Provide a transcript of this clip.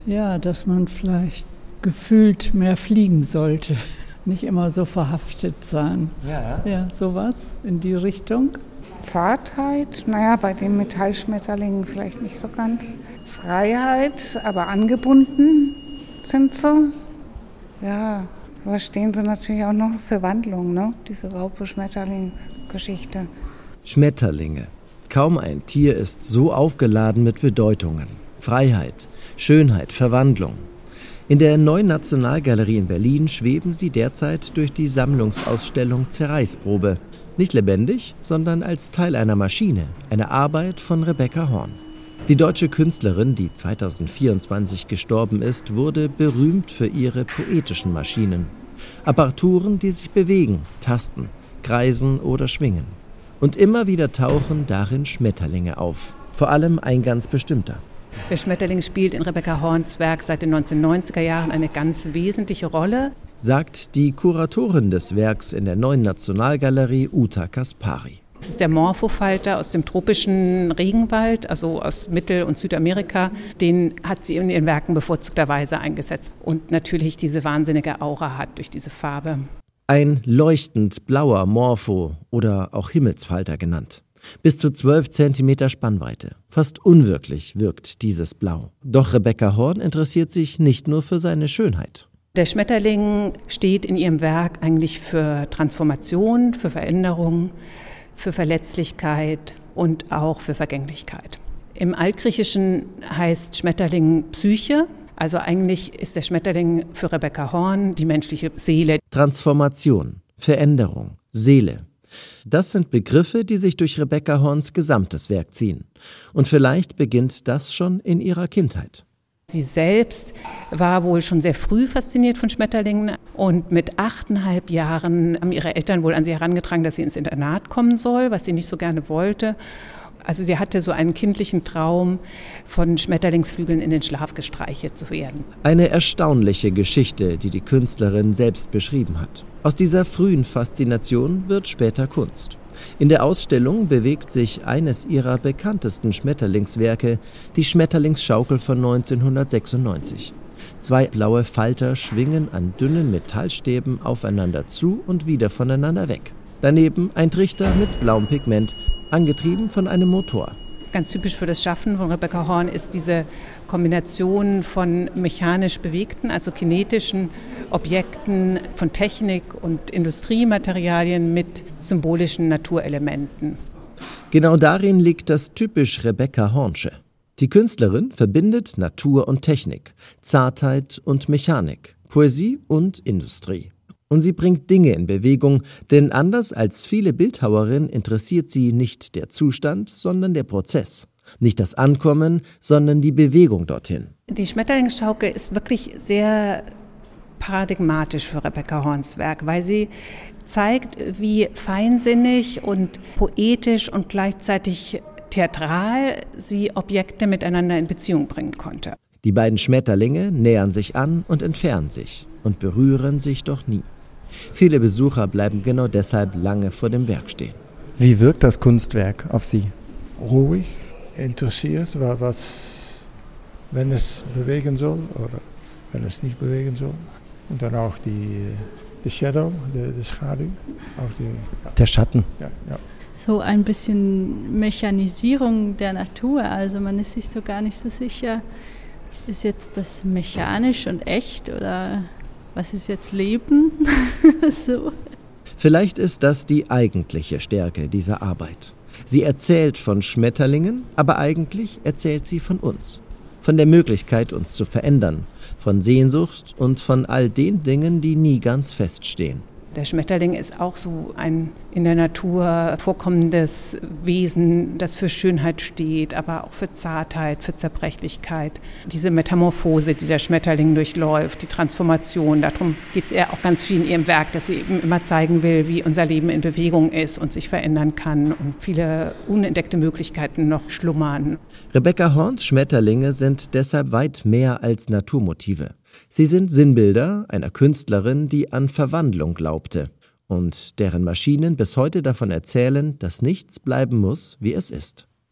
Ja, dass man vielleicht gefühlt mehr fliegen sollte. Nicht immer so verhaftet sein. Ja, sowas in die Richtung. Zartheit, bei den Metallschmetterlingen vielleicht nicht so ganz. Freiheit, aber angebunden sind sie. Ja, aber stehen sie natürlich auch noch für Wandlung, ne? Diese Raupe-Schmetterling-Geschichte. Schmetterlinge. Kaum ein Tier ist so aufgeladen mit Bedeutungen. Freiheit, Schönheit, Verwandlung. In der Neuen Nationalgalerie in Berlin schweben sie derzeit durch die Sammlungsausstellung Zerreißprobe. Nicht lebendig, sondern als Teil einer Maschine, eine Arbeit von Rebecca Horn. Die deutsche Künstlerin, die 2024 gestorben ist, wurde berühmt für ihre poetischen Maschinen. Apparaturen, die sich bewegen, tasten, kreisen oder schwingen. Und immer wieder tauchen darin Schmetterlinge auf. Vor allem ein ganz bestimmter. Der Schmetterling spielt in Rebecca Horns Werk seit den 1990er Jahren eine ganz wesentliche Rolle, sagt die Kuratorin des Werks in der Neuen Nationalgalerie, Uta Kaspari. Es ist der Morphofalter aus dem tropischen Regenwald, also aus Mittel- und Südamerika. Den hat sie in ihren Werken bevorzugterweise eingesetzt. Und natürlich diese wahnsinnige Aura hat durch diese Farbe. Ein leuchtend blauer Morpho oder auch Himmelsfalter genannt. Bis zu 12 Zentimeter Spannweite. Fast unwirklich wirkt dieses Blau. Doch Rebecca Horn interessiert sich nicht nur für seine Schönheit. Der Schmetterling steht in ihrem Werk eigentlich für Transformation, für Veränderung, für Verletzlichkeit und auch für Vergänglichkeit. Im Altgriechischen heißt Schmetterling Psyche. Also eigentlich ist der Schmetterling für Rebecca Horn die menschliche Seele. Transformation, Veränderung, Seele. Das sind Begriffe, die sich durch Rebecca Horns gesamtes Werk ziehen. Und vielleicht beginnt das schon in ihrer Kindheit. Sie selbst war wohl schon sehr früh fasziniert von Schmetterlingen und mit 8,5 Jahren haben ihre Eltern wohl an sie herangetragen, dass sie ins Internat kommen soll, was sie nicht so gerne wollte. Also sie hatte so einen kindlichen Traum, von Schmetterlingsflügeln in den Schlaf gestreichelt zu werden. Eine erstaunliche Geschichte, die die Künstlerin selbst beschrieben hat. Aus dieser frühen Faszination wird später Kunst. In der Ausstellung bewegt sich eines ihrer bekanntesten Schmetterlingswerke, die Schmetterlingsschaukel von 1996. 2 blaue Falter schwingen an dünnen Metallstäben aufeinander zu und wieder voneinander weg. Daneben ein Trichter mit blauem Pigment, angetrieben von einem Motor. Ganz typisch für das Schaffen von Rebecca Horn ist diese Kombination von mechanisch bewegten, also kinetischen Objekten, von Technik und Industriematerialien mit symbolischen Naturelementen. Genau darin liegt das typisch Rebecca Hornsche. Die Künstlerin verbindet Natur und Technik, Zartheit und Mechanik, Poesie und Industrie. Und sie bringt Dinge in Bewegung, denn anders als viele Bildhauerinnen interessiert sie nicht der Zustand, sondern der Prozess. Nicht das Ankommen, sondern die Bewegung dorthin. Die Schmetterlingsschaukel ist wirklich sehr paradigmatisch für Rebecca Horns Werk, weil sie zeigt, wie feinsinnig und poetisch und gleichzeitig theatral sie Objekte miteinander in Beziehung bringen konnte. Die beiden Schmetterlinge nähern sich an und entfernen sich und berühren sich doch nie. Viele Besucher bleiben genau deshalb lange vor dem Werk stehen. Wie wirkt das Kunstwerk auf Sie? Ruhig, interessiert, wenn es bewegen soll oder wenn es nicht bewegen soll. Und dann auch die Shadow, die Schaduw. Der Schatten. Ja. So ein bisschen Mechanisierung der Natur. Also man ist sich so gar nicht so sicher, ist jetzt das mechanisch und echt oder was ist jetzt Leben? So. Vielleicht ist das die eigentliche Stärke dieser Arbeit. Sie erzählt von Schmetterlingen, aber eigentlich erzählt sie von uns. Von der Möglichkeit, uns zu verändern, von Sehnsucht und von all den Dingen, die nie ganz feststehen. Der Schmetterling ist auch so ein in der Natur vorkommendes Wesen, das für Schönheit steht, aber auch für Zartheit, für Zerbrechlichkeit. Diese Metamorphose, die der Schmetterling durchläuft, die Transformation, darum geht es ihr auch ganz viel in ihrem Werk, dass sie eben immer zeigen will, wie unser Leben in Bewegung ist und sich verändern kann und viele unentdeckte Möglichkeiten noch schlummern. Rebecca Horns Schmetterlinge sind deshalb weit mehr als Naturmotive. Sie sind Sinnbilder einer Künstlerin, die an Verwandlung glaubte und deren Maschinen bis heute davon erzählen, dass nichts bleiben muss, wie es ist.